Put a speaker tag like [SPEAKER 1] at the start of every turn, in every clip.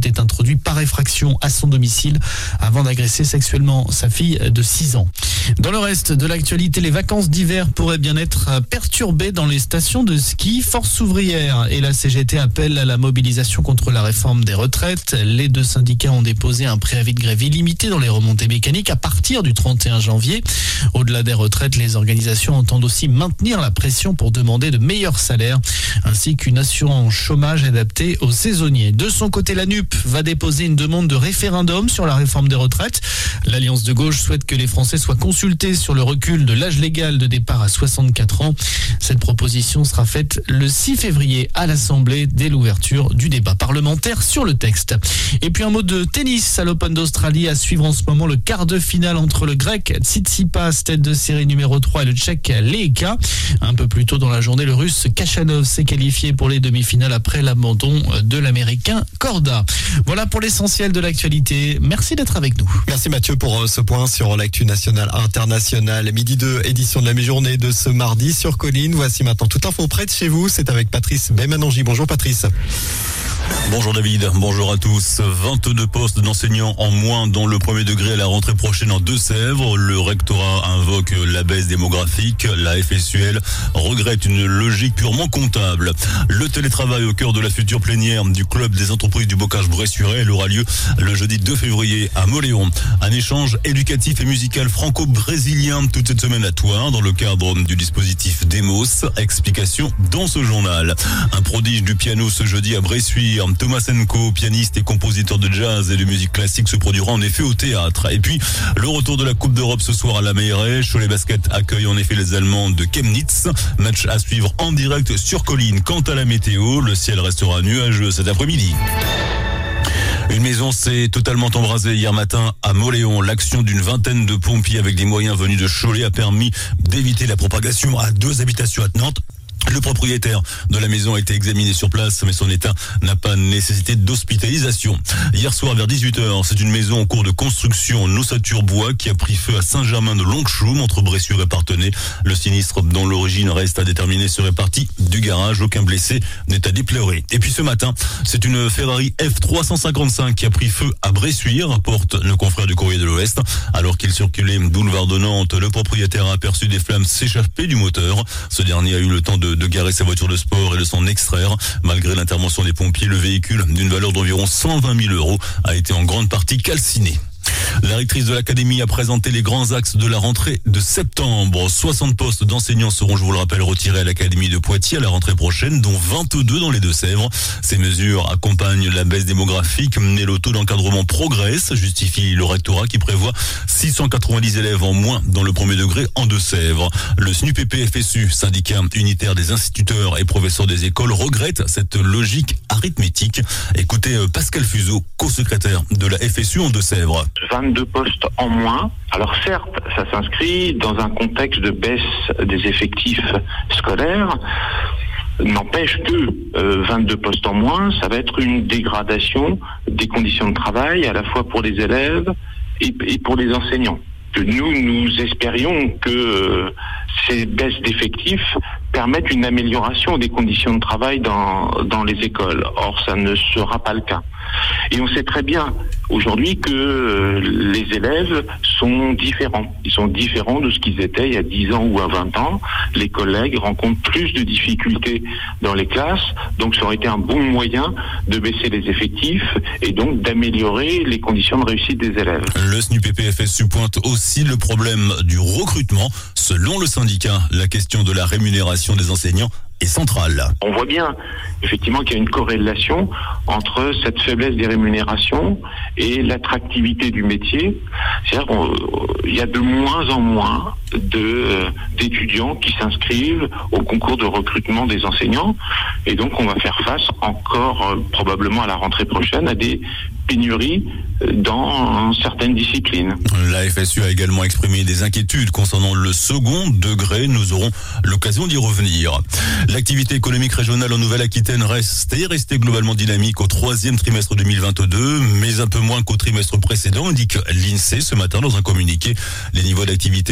[SPEAKER 1] s'était introduit par effraction à son domicile avant d'agresser sexuellement sa fille de 6 ans. Dans le reste de l'actualité, les vacances d'hiver pourraient bien être perturbées dans les stations de ski. Force ouvrière et la CGT appellent à la mobilisation contre la réforme des retraites. Les deux syndicats ont déposé un préavis de grève illimité dans les remontées mécaniques à partir du 31 janvier. Au-delà des retraites, les organisations entendent aussi maintenir la pression pour demander de meilleurs salaires ainsi qu'une assurance chômage adaptée aux saisonniers. De son côté, la NUP va déposer une demande de référendum sur la réforme des retraites. L'Alliance de gauche souhaite que les Français soient consultés sur le recul de l'âge légal de départ à 64 ans. Cette proposition sera faite le 6 février à l'Assemblée dès l'ouverture du débat parlementaire sur le texte. Et puis un mot de tennis à l'Open d'Australie, à suivre en ce moment le quart de finale entre le Grec Tsitsipas, tête de série numéro 3, et le Tchèque Lehecka. Un peu plus tôt dans la journée, le Russe Khachanov s'est qualifié pour les demi-finales après l'abandon de l'Américain Korda. Voilà pour l'essentiel de l'actualité. Merci d'être avec nous.
[SPEAKER 2] Merci Mathieu pour ce point sur l'actu nationale internationale. Midi 2, édition de la mi-journée de ce mardi sur Colline. Voici maintenant toute info près de chez vous. C'est avec Patrice Baymanongi. Bonjour Patrice.
[SPEAKER 3] Bonjour David, bonjour à tous. 22 postes d'enseignants en moins dans le premier degré à la rentrée prochaine en Deux-Sèvres. Le rectorat invoque la baisse démographique. La FSUL regrette une logique purement comptable. Le télétravail au cœur de la future plénière du club des entreprises du Bocage-Bressuret. Elle aura lieu le jeudi 2 février à Mauléon. Un échange éducatif et musical franco-brésilien toute cette semaine à Thouars dans le cadre du dispositif Demos. Explication dans ce journal. Un prodige du piano ce jeudi à Bressuire. Thomas Enko, pianiste et compositeur de jazz et de musique classique, se produira en effet au théâtre. Et puis, le retour de la Coupe d'Europe ce soir à la Meilleray. Cholet Basket accueille en effet les Allemands de Chemnitz. Match à suivre en direct sur Colline. Quant à la météo, le ciel restera nuageux cet après-midi. Une maison s'est totalement embrasée hier matin à Mauléon. L'action d'une vingtaine de pompiers avec des moyens venus de Cholet a permis d'éviter la propagation à 2 habitations attenantes. Le propriétaire de la maison a été examiné sur place, mais son état n'a pas nécessité d'hospitalisation. Hier soir, vers 18h, c'est une maison en cours de construction en ossature-bois qui a pris feu à Saint-Germain-de-Longchoum, entre Bressuire et Parthenay. Le sinistre, dont l'origine reste à déterminer, serait parti du garage. Aucun blessé n'est à déplorer. Et puis ce matin, c'est une Ferrari F355 qui a pris feu à Bressuire, rapporte le confrère du Courrier de l'Ouest. Alors qu'il circulait boulevard de Nantes, le propriétaire a aperçu des flammes s'échapper du moteur. Ce dernier a eu le temps de garer sa voiture de sport et de s'en extraire. Malgré l'intervention des pompiers, le véhicule d'une valeur d'environ 120 000 € a été en grande partie calciné. La rectrice de l'académie a présenté les grands axes de la rentrée de septembre. 60 postes d'enseignants seront, je vous le rappelle, retirés à l'académie de Poitiers à la rentrée prochaine, dont 22 dans les Deux-Sèvres. Ces mesures accompagnent la baisse démographique, mais le taux d'encadrement progresse, justifie le rectorat qui prévoit 690 élèves en moins dans le premier degré en Deux-Sèvres. Le SNUPP-FSU, syndicat unitaire des instituteurs et professeurs des écoles, regrette cette logique arithmétique. Écoutez Pascal Fuseau, co-secrétaire de la FSU en Deux-Sèvres.
[SPEAKER 4] 22 postes en moins. Alors certes, ça s'inscrit dans un contexte de baisse des effectifs scolaires. N'empêche que 22 postes en moins, ça va être une dégradation des conditions de travail, à la fois pour les élèves et pour les enseignants. Que nous espérions que ces baisses d'effectifs permettent une amélioration des conditions de travail dans les écoles. Or, ça ne sera pas le cas. Et on sait très bien aujourd'hui que les élèves sont différents. Ils sont différents de ce qu'ils étaient il y a 10 ans ou à 20 ans. Les collègues rencontrent plus de difficultés dans les classes. Donc ça aurait été un bon moyen de baisser les effectifs et donc d'améliorer les conditions de réussite des élèves.
[SPEAKER 3] Le SNUPP-FSU pointe aussi le problème du recrutement. Selon le syndicat, la question de la rémunération des enseignants est centrale.
[SPEAKER 4] On voit bien effectivement qu'il y a une corrélation entre cette faiblesse des rémunérations et l'attractivité du métier. C'est-à-dire qu'il y a de moins en moins d'étudiants qui s'inscrivent au concours de recrutement des enseignants et donc on va faire face encore probablement à la rentrée prochaine à des pénuries dans certaines disciplines.
[SPEAKER 3] La FSU a également exprimé des inquiétudes concernant le second degré. Nous aurons l'occasion d'y revenir. L'activité économique régionale en Nouvelle-Aquitaine restait globalement dynamique au 3e trimestre 2022, mais un peu moins qu'au trimestre précédent, indique l'INSEE ce matin dans un communiqué. Les niveaux d'activité et d'emploi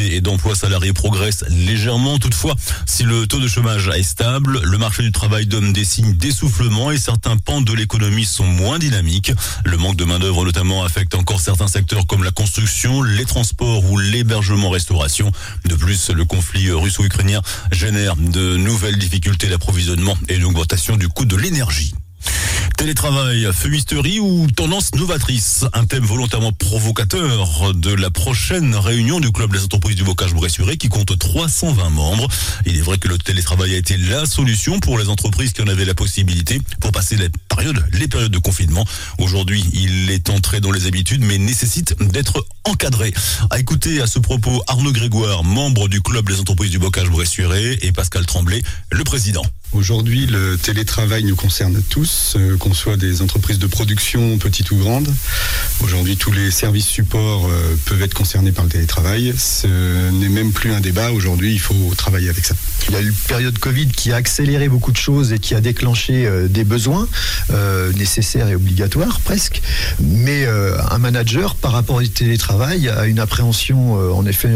[SPEAKER 3] l'emploi salarié progresse légèrement. Toutefois, si le taux de chômage est stable, le marché du travail donne des signes d'essoufflement et certains pans de l'économie sont moins dynamiques. Le manque de main-d'œuvre notamment affecte encore certains secteurs comme la construction, les transports ou l'hébergement-restauration. De plus, le conflit russo-ukrainien génère de nouvelles difficultés d'approvisionnement et une augmentation du coût de l'énergie. Télétravail, fumisterie ou tendance novatrice, un thème volontairement provocateur de la prochaine réunion du club des entreprises du Bocage-Bressuire qui compte 320 membres. Il est vrai que le télétravail a été la solution pour les entreprises qui en avaient la possibilité pour passer les périodes de confinement. Aujourd'hui, il est entré dans les habitudes mais nécessite d'être encadré. À écouter à ce propos Arnaud Grégoire, membre du club des entreprises du Bocage-Bressuire, et Pascal Tremblay, le président.
[SPEAKER 5] Aujourd'hui, le télétravail nous concerne tous, qu'on soit des entreprises de production, petites ou grandes. Aujourd'hui, tous les services supports peuvent être concernés par le télétravail. Ce n'est même plus un débat. Aujourd'hui, il faut travailler avec ça.
[SPEAKER 6] Il y a eu une période Covid qui a accéléré beaucoup de choses et qui a déclenché des besoins nécessaires et obligatoires presque. Mais un manager, par rapport au télétravail, a une appréhension en effet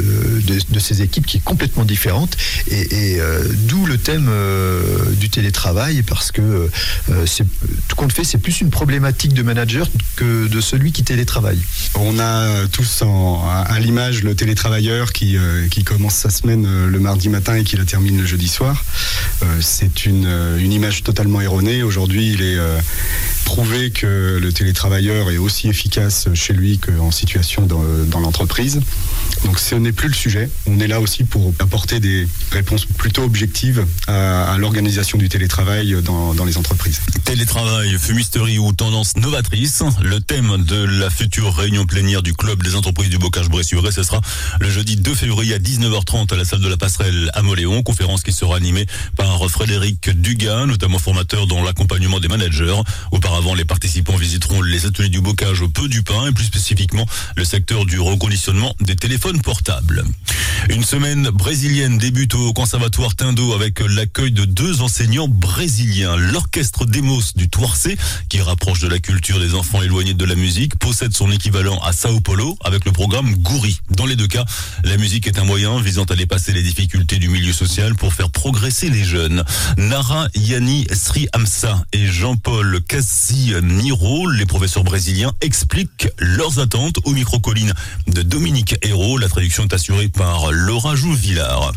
[SPEAKER 6] de ses équipes qui est complètement différente. Et d'où le thème du télétravail, parce que tout compte fait, c'est plus une problématique de manager que de celui qui télétravaille.
[SPEAKER 5] On a tous à l'image le télétravailleur qui commence sa semaine le mardi matin et qui la termine le jeudi soir. C'est une image totalement erronée. Aujourd'hui, il est prouvé que le télétravailleur est aussi efficace chez lui qu'en situation dans l'entreprise. Donc ce n'est plus le sujet. On est là aussi pour apporter des réponses plutôt objectives à l'organisation du télétravail dans les entreprises.
[SPEAKER 3] Télétravail, fumisterie ou tendance novatrice, le thème de la future réunion plénière du club des entreprises du Bocage-Bressuire, ce sera le jeudi 2 février à 19h30 à la salle de la Passerelle à Mauléon, conférence qui sera animée par Frédéric Dugas, notamment formateur dans l'accompagnement des managers. Auparavant, les participants visiteront les ateliers du bocage au Peu du Pain et plus spécifiquement le secteur du reconditionnement des téléphones portables. Une semaine brésilienne débute au Conservatoire Tindo avec l'accueil de 2 enseignants brésiliens. L'orchestre Demos du Toircé, qui rapproche de la culture des enfants éloignés de la musique, possède son équivalent à Sao Paulo avec le programme Gouri. Dans les deux cas, la musique est un moyen visant à dépasser les difficultés du milieu social pour faire progresser les jeunes. Nara Yani Sri Amsa et Jean-Paul Cassimiro, les professeurs brésiliens, expliquent leurs attentes au micro-colline de Dominique Hérault. La traduction est assurée par Laura Jouvillard.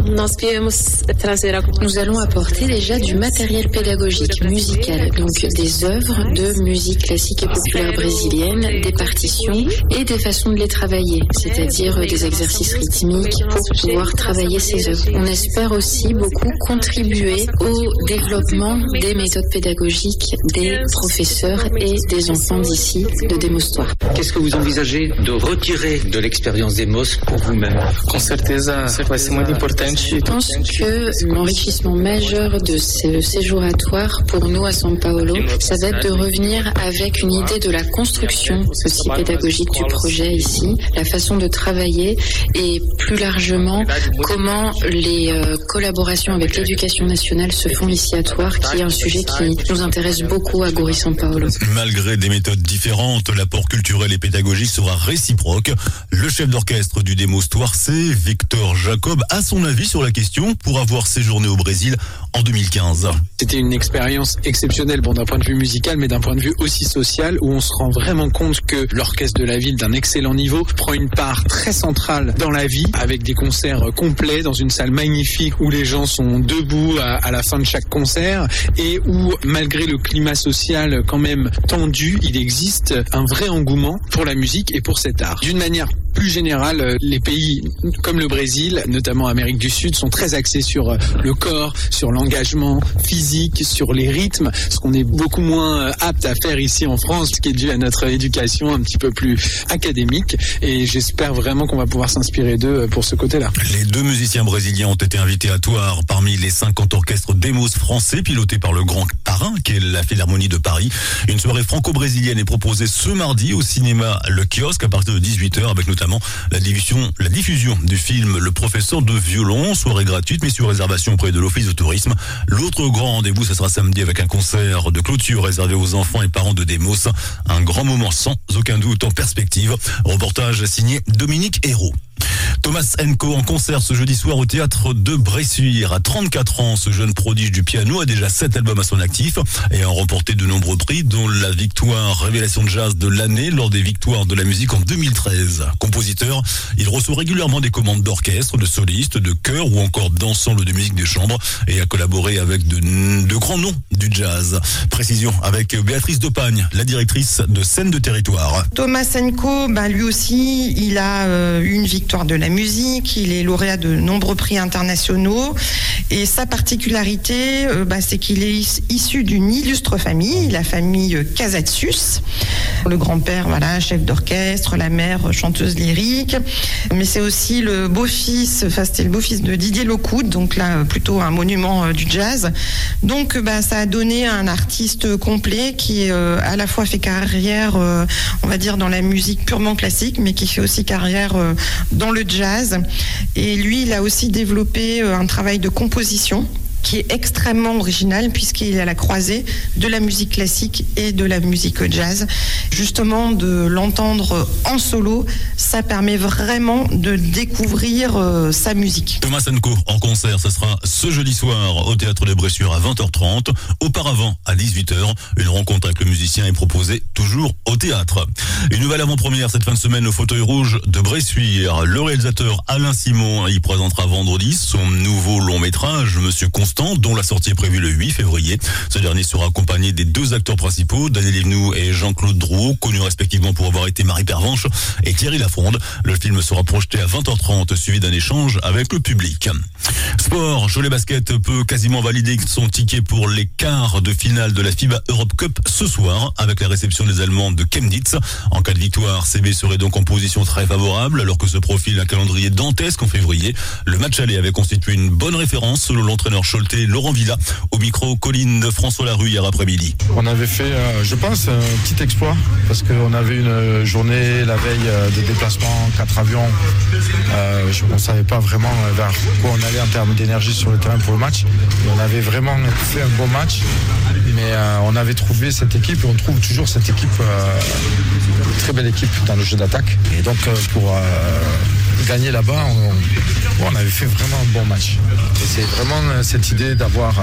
[SPEAKER 7] Nous allons apporter déjà du matériel pédagogique, musical, donc des œuvres de musique classique et populaire brésilienne, des partitions et des façons de les travailler, c'est-à-dire des exercices rythmiques pour pouvoir travailler ces œuvres. On espère aussi beaucoup contribuer au développement des méthodes pédagogiques des professeurs et des enfants d'ici de Demos Toir.
[SPEAKER 8] Qu'est-ce que vous envisagez de retirer de l'expérience Demos pour vous-même?
[SPEAKER 9] Com certeza vai ser muito importante.
[SPEAKER 7] Je pense que l'enrichissement majeur de ce séjour à Toire pour nous à São Paulo, ça va être de revenir avec une idée de la construction aussi pédagogique du projet ici, la façon de travailler et plus largement comment les collaborations avec l'éducation nationale se font ici à Toire, qui est un sujet qui nous intéresse beaucoup à Gouri São Paulo.
[SPEAKER 3] Malgré des méthodes différentes, l'apport culturel et pédagogique sera réciproque. Le chef d'orchestre du Demos Toircé, Victor Jacob, a son avis sur la question pour avoir séjourné au Brésil en 2015.
[SPEAKER 9] C'était une expérience exceptionnelle, d'un point de vue musical, mais d'un point de vue aussi social, où on se rend vraiment compte que l'orchestre de la ville d'un excellent niveau prend une part très centrale dans la vie, avec des concerts complets dans une salle magnifique où les gens sont debout à la fin de chaque concert et où, malgré le climat social quand même tendu, il existe un vrai engouement pour la musique et pour cet art. D'une manière plus générale, les pays comme le Brésil, notamment Amérique du Sud, sont très axés sur le corps, sur l'engagement physique, sur les rythmes, ce qu'on est beaucoup moins apte à faire ici en France, ce qui est dû à notre éducation un petit peu plus académique. Et j'espère vraiment qu'on va pouvoir s'inspirer d'eux pour ce côté-là.
[SPEAKER 3] Les 2 musiciens brésiliens ont été invités à Toire parmi les 50 orchestres Demos français pilotés par le grand parrain, qui est la Philharmonie de Paris. Une soirée franco-brésilienne est proposée ce mardi au cinéma Le Kiosque à partir de 18h avec notamment la diffusion du film Le professeur de violon, soirée gratuite mais sur réservation auprès de l'Office de tourisme. L'autre grand rendez-vous, ce sera samedi avec un concert de clôture réservé aux enfants et parents de Demos. Un grand moment sans aucun doute en perspective. Reportage signé Dominique Hérault. Thomas Enko en concert ce jeudi soir au théâtre de Bressuire. À 34 ans, ce jeune prodige du piano a déjà 7 albums à son actif et a remporté de nombreux prix, dont la victoire Révélation de Jazz de l'année lors des Victoires de la musique en 2013. Compositeur, il reçoit régulièrement des commandes d'orchestre, de solistes, de chœurs ou encore d'ensemble de musique de chambre et a collaboré avec de grands noms du jazz. Précision avec Béatrice Depagne, la directrice de Scène de Territoire.
[SPEAKER 10] Thomas Enko, lui aussi, il a eu une victoire de la musique, il est lauréat de nombreux prix internationaux et sa particularité, c'est qu'il est issu d'une illustre famille, la famille Casatsus. Le grand-père, chef d'orchestre, la mère, chanteuse lyrique, mais c'est aussi le beau-fils, c'était le beau-fils de Didier Lockwood, donc là plutôt un monument du jazz. Donc ça a donné un artiste complet qui à la fois fait carrière, on va dire dans la musique purement classique, mais qui fait aussi carrière dans le jazz. Et lui, il a aussi développé un travail de composition qui est extrêmement original puisqu'il est à la croisée de la musique classique et de la musique jazz. Justement, de l'entendre en solo, ça permet vraiment de découvrir sa musique.
[SPEAKER 3] Thomas Enko en concert, ce sera ce jeudi soir au théâtre de Bressuire à 20h30. Auparavant, à 18h, une rencontre avec le musicien est proposée toujours au théâtre. Une nouvelle avant-première cette fin de semaine au fauteuil rouge de Bressuire. Le réalisateur Alain Simon y présentera vendredi son nouveau long métrage, Monsieur Constant, dont la sortie est prévue le 8 février. Ce dernier sera accompagné des 2 acteurs principaux, Daniel Evenou et Jean-Claude Drouot, connus respectivement pour avoir été Marie Pervenche et Thierry Lafronde. Le film sera projeté à 20h30, suivi d'un échange avec le public. Sport, Cholet Basket peut quasiment valider son ticket pour les quarts de finale de la FIBA Europe Cup ce soir, avec la réception des Allemands de Chemnitz. En cas de victoire, CB serait donc en position très favorable, alors que se profile un calendrier dantesque en février. Le match aller avait constitué une bonne référence, selon l'entraîneur Cholet Laurent Villa, au micro Colline de François Larue hier après-midi.
[SPEAKER 11] On avait fait, je pense, un petit exploit, parce qu'on avait une journée la veille de déplacement, 4 avions. On ne savait pas vraiment vers quoi on allait en termes d'énergie sur le terrain pour le match. Et on avait vraiment fait un bon match, mais on avait trouvé cette équipe, et on trouve toujours cette équipe, une très belle équipe dans le jeu d'attaque. Et donc pour gagner là-bas, on avait fait vraiment un bon match. Et c'est vraiment cette idée d'avoir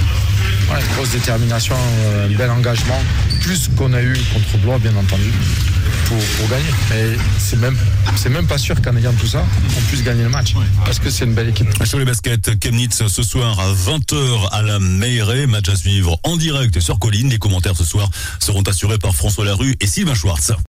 [SPEAKER 11] une grosse détermination, un bel engagement, plus qu'on a eu contre Blois, bien entendu, pour gagner. Mais c'est même pas sûr qu'en ayant tout ça, on puisse gagner le match, parce que c'est une belle équipe.
[SPEAKER 3] Sur les baskets, Chemnitz ce soir à 20h à la Meilleray, match à suivre en direct sur Colline. Les commentaires ce soir seront assurés par François Larue et Sylvain Schwartz.